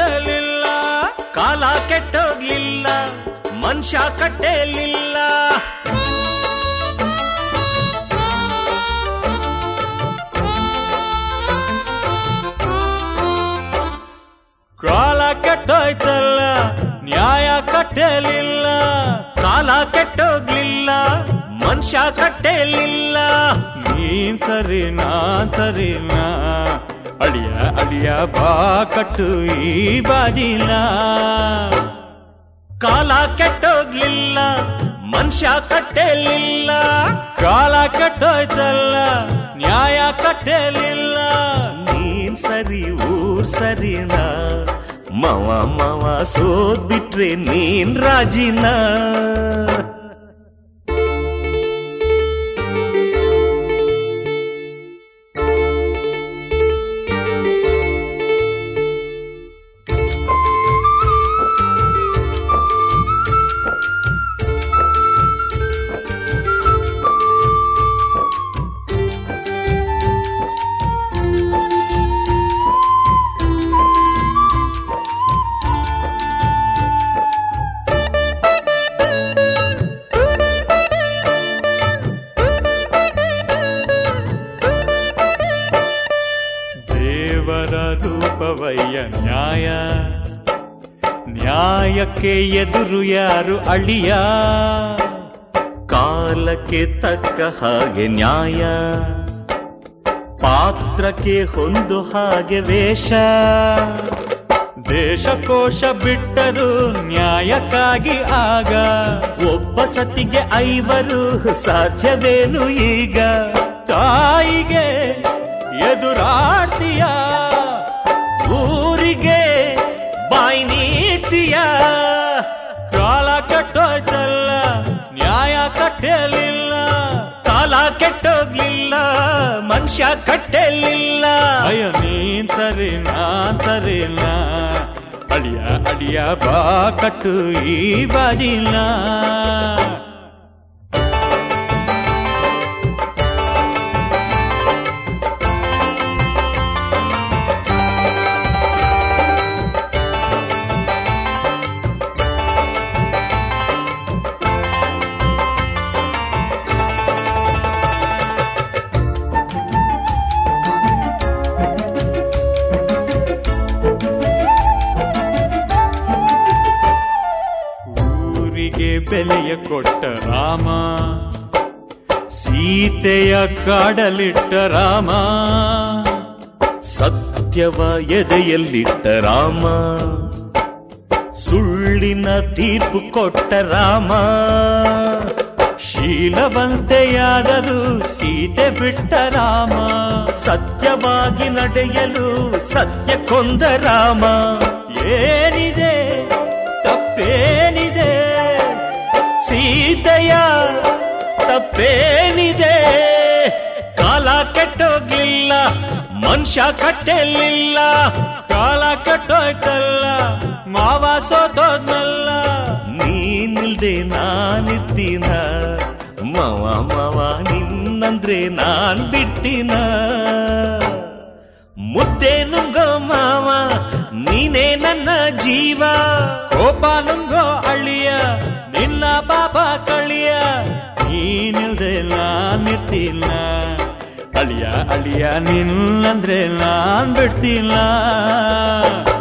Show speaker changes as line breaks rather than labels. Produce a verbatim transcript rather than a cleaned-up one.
ಕಟ್ಟಲಿಲ್ಲ, ಕಾಲ ಕೆಟ್ಟೋಗ್ಲಿಲ್ಲ, ಮನುಷ್ಯ ಕಟ್ಟಲಿಲ್ಲ. ಕಾಲ ಕೆಟ್ಟೋಯ್ತಲ್ಲ, ನ್ಯಾಯ ಕಟ್ಟಲಿಲ್ಲ, ಕಾಲ ಕೆಟ್ಟೋಗ್ಲಿಲ್ಲ, ಮನುಷ್ಯ ಕಟ್ಟಲಿಲ್ಲ. ನೀನ್ ಸರಿ ನಾನ್ ಸರಿನಾ, ಅಳಿಯ ಅಳಿಯ ಬಾ ಕಟ್ಟು ಈ ಬಾಜಿನ. ಕಾಲ ಕೆಟ್ಟೋಗ್ಲಿಲ್ಲ, ಮನುಷ್ಯ ಕಟ್ಟಲಿಲ್ಲ, ಕಾಲ ಕೆಟ್ಟೋಯ್ತಲ್ಲ, ನ್ಯಾಯ ಕಟ್ಟಲಿಲ್ಲ. ನೀನ್ ಸರಿ ಊರ್ ಸರಿನಾ, ಮವ ಮವ ಸೋದ್ಬಿಟ್ರೆ ನೀನ್ ರಾಜಿನ. ದೇವರ ರೂಪವಯ್ಯ ನ್ಯಾಯ, ನ್ಯಾಯಕ್ಕೆ ಎದುರು ಯಾರು ಅಳಿಯ. ಕಾಲಕ್ಕೆ ತಕ್ಕ ಹಾಗೆ ನ್ಯಾಯ, ಪಾತ್ರಕ್ಕೆ ಹೊಂದು ಹಾಗೆ ವೇಷ. ದೇಶಕೋಶ ಬಿಟ್ಟರು ನ್ಯಾಯಕ್ಕಾಗಿ ಆಗ, ಒಬ್ಬ ಸತಿಗೆ ಐವರು ಸಾಧ್ಯವೇನು ಈಗ. ತಾಯಿಗೆ ಎದುರಾಡ್ತೀಯ, ಊರಿಗೆ ಬಾಯಿ ನೀಡ್ತೀಯ. ಕಾಲ ಕೆಟ್ಟೋಯ್ತಲ್ಲ, ನ್ಯಾಯ ಕಟ್ಟಲಿಲ್ಲ, ಕಾಲ ಕೆಟ್ಟೋಗ್ಲಿಲ್ಲ, ಮನುಷ್ಯ ಕಟ್ಟಲಿಲ್ಲ. ಅಯ್ಯ ನೀನ್ ಸರಿ ನಾನ್ ಸರಿಲ್ಲ, ಅಳಿಯ ಅಳಿಯ ಬಾ ಕಟ್ಟು ಈ ಬಾಜಿನ. ಬೆಲೆಯ ಕೊಟ್ಟ ರಾಮ, ಸೀತೆಯ ಕಾಡಲಿಟ್ಟ ರಾಮ, ಸತ್ಯವ ಎದೆಯಲ್ಲಿಟ್ಟ ರಾಮ, ಸುಳ್ಳಿನ ತೀರ್ಪು ಕೊಟ್ಟ ರಾಮ. ಶೀಲವಂತೆಯಾದರೂ ಸೀತೆ ಬಿಟ್ಟ ರಾಮ, ಸತ್ಯವಾಗಿ ನಡೆಯಲು ಸತ್ಯ ಕೊಂದ ರಾಮ. ಏನಿದೆ ತಪ್ಪೇನಿದೆ, ಸೀತೆಯ ತಪ್ಪೇನಿದೆ. ಕಾಲ ಕೆಟ್ಟೋಗ್ಲಿಲ್ಲ, ಮನುಷ್ಯ ಕಟ್ಟಲಿಲ್ಲ, ಕಾಲ ಕೆಟ್ಟೋಯ್ತಲ್ಲ, ಮಾವ ಸೋತೋದ್ನಲ್ಲ. ನೀನಿಲ್ದೆ ನಾನಿದ್ದೀನ, ಮವ ಮವ ನಿನ್ನಂದ್ರೆ ನಾನ್ ಬಿಡ್ತೀನ. ಮುದ್ದೆ ನುಂಗೋ ಮಾವ ನೀನೇ ನನ್ನ ಜೀವ, ಕೋಪ ನುಂಗೋ ಅಳಿಯ ನಿನ್ನ ಪಾಪ ಕಳಿಯ. ನೀನಿಲ್ದೆ ನಾನಿರ್ತಿಲ್ಲ, ಅಳಿಯ ಅಳಿಯ ನಿನ್ನಂದ್ರೆ ನಾನ್ ಬಿಡ್ತಿಲ್ಲ.